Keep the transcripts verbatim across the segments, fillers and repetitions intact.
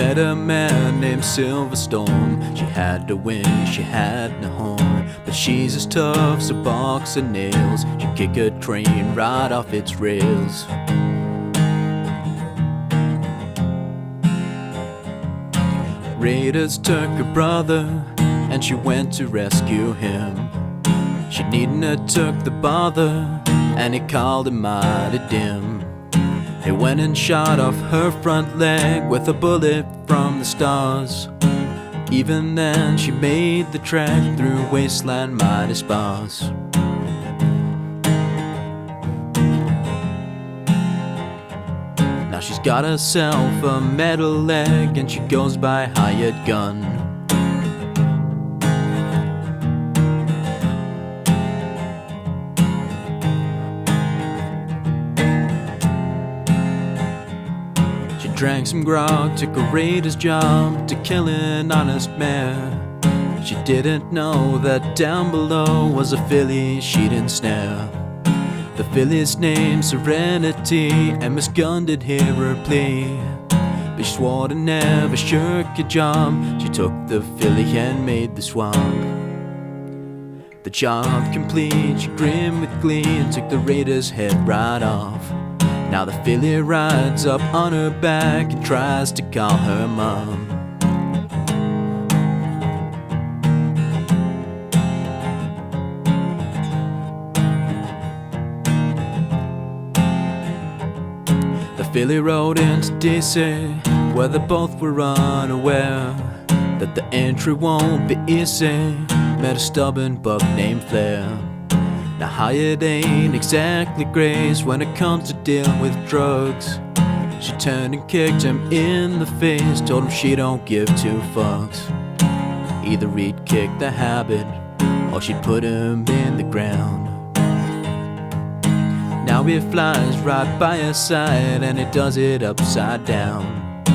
met a man named Silverstorm. She had the wind, she had no horn, but she's as tough as a box of nails. She'd kick a train right off its rails. Raiders took her brother, and she went to rescue him. She needn't have took the bother, and he called him mighty dim. He went and shot off her front leg with a bullet from the stars. Even then she made the trek through wasteland mighty sparse. Now she's got herself a metal leg, and she goes by hired gun. Drank some grog, took a raider's job to kill an honest mare. She didn't know that down below was a filly she'd ensnare. The filly's named Serenity, and Miss Gunn did hear her plea, but she swore to never shirk a job. She took the filly and made the swap. The job complete, she grinned with glee and took the raider's head right off. Now the filly rides up on her back and tries to call her mom. The filly rode into D C, where they both were unaware that the entry won't be easy. Met a stubborn buck named Flair. Now hired ain't exactly grace when it comes to dealing with drugs. She turned and kicked him in the face, told him she don't give two fucks. Either he'd kick the habit, or she'd put him in the ground. Now he flies right by her side, and he does it upside down.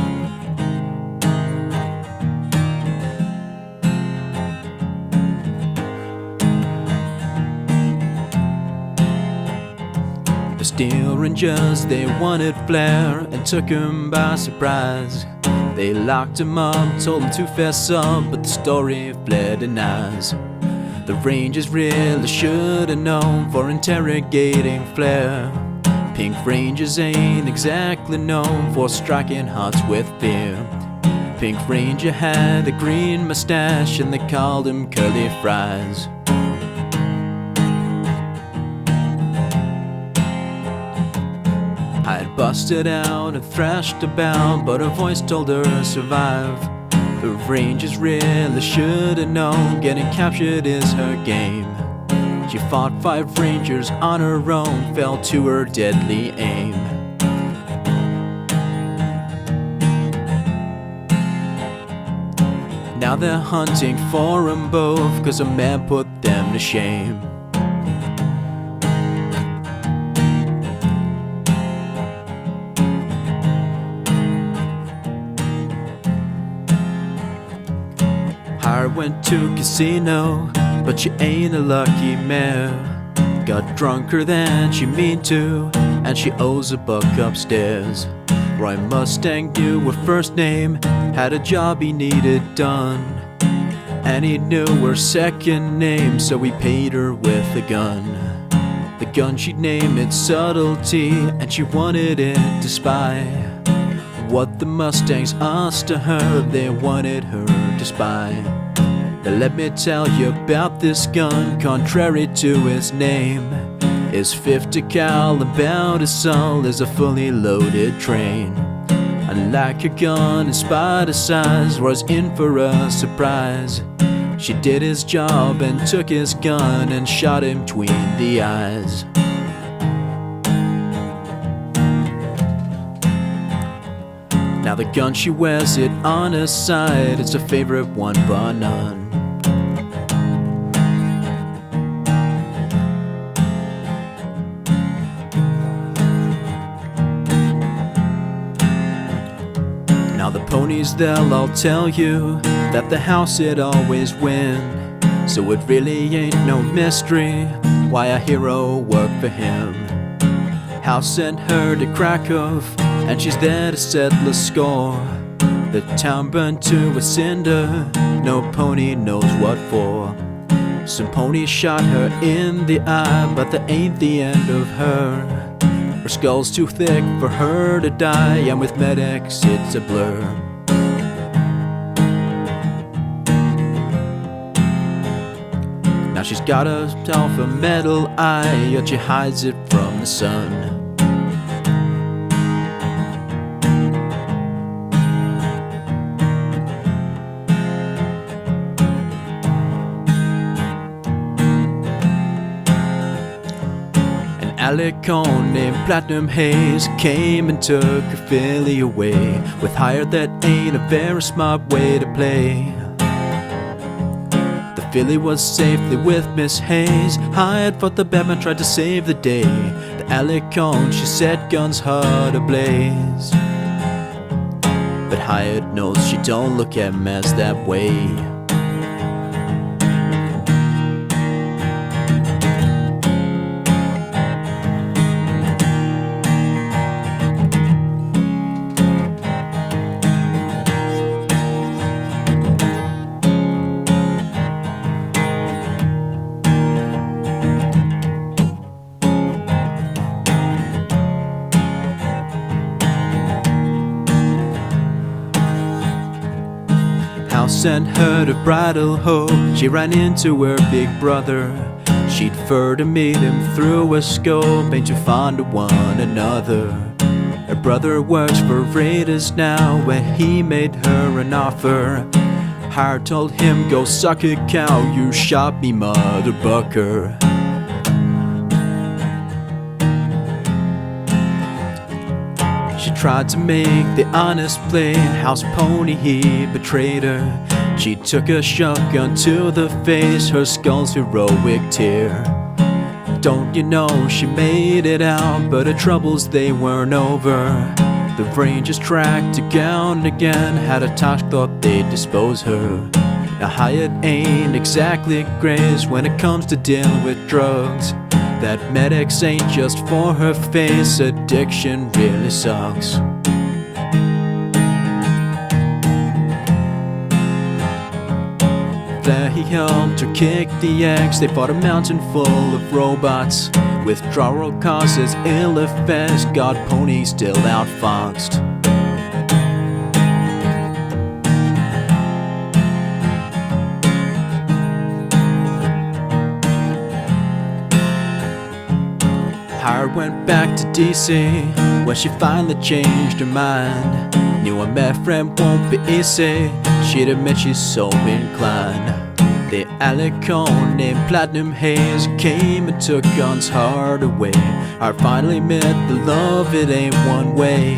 Steel Rangers, they wanted Flair and took him by surprise. They locked him up, told him to fess up, but the story Flair denies. The Rangers really should have known for interrogating Flair. Pink Rangers ain't exactly known for striking hearts with fear. Pink Ranger had a green mustache, and they called him Curly Fries. I had busted out and thrashed about, but her voice told her to survive. The Rangers really should have known getting captured is her game. She fought five Rangers on her own, fell to her deadly aim. Now they're hunting for them both, 'cause a man put them to shame. I went to casino, but she ain't a lucky mare. Got drunker than she mean to, and she owes a buck upstairs. Roy Mustang knew her first name, had a job he needed done, and he knew her second name, so he paid her with a gun. The gun she'd name it Subtlety, and she wanted it to spy what the Mustangs asked to her. They wanted her to spy. Now let me tell you about this gun, contrary to its name. It's fifty cal, about as solid as a fully loaded train. Unlike a gun in spite of size, was in for a surprise. She did his job and took his gun and shot him between the eyes. Now the gun, she wears it on her side. It's a favorite one but none. Now the ponies, they'll all tell you that the house, it always win. So it really ain't no mystery why a hero worked for him. House sent her to Krakow, and she's there to settle the score. The town burned to a cinder, no pony knows what for. Some ponies shot her in the eye, but that ain't the end of her. Her skull's too thick for her to die, and with medics it's a blur. Now she's got herself a metal eye, yet she hides it from the sun. Alicone named Platinum Haze came and took her filly away, with hire that ain't a very smart way to play. The filly was safely with Miss Hayes. Hired fought the Batman, tried to save the day. The Alicone, she set guns hard ablaze, but Hired knows she don't look at mess that way. Sent her to Bridal Hope. She ran into her big brother. She'd prefer to meet him through a scope, ain't too fond of one another. Her brother works for Raiders now, where he made her an offer. Hire told him, go suck a cow, you shot me, mother bucker. She tried to make the honest play, house pony he betrayed her. She took a shotgun to the face, her skull's heroic tear. Don't you know she made it out, but her troubles they weren't over. The Rangers tracked her down again, had a talk, thought they'd dispose her. Now Hired ain't exactly grace when it comes to dealing with drugs. That medics ain't just for her face, addiction really sucks. There he helped her kick the eggs. They fought a mountain full of robots. Withdrawal causes ill effects, God pony still outfoxed. Hire went back to D C, where she finally changed her mind. Knew a meth friend won't be easy, she'd admit she's so inclined. The Alicone named Platinum Haze came and took guns hard away. I finally met the love, it ain't one way.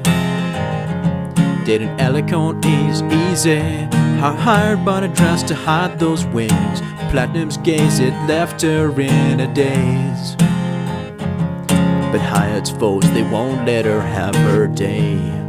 Did an Alicone ease easy? Her hired but a dress to hide those wings. Platinum's gaze, it left her in a daze. But Hired's foes, they won't let her have her day.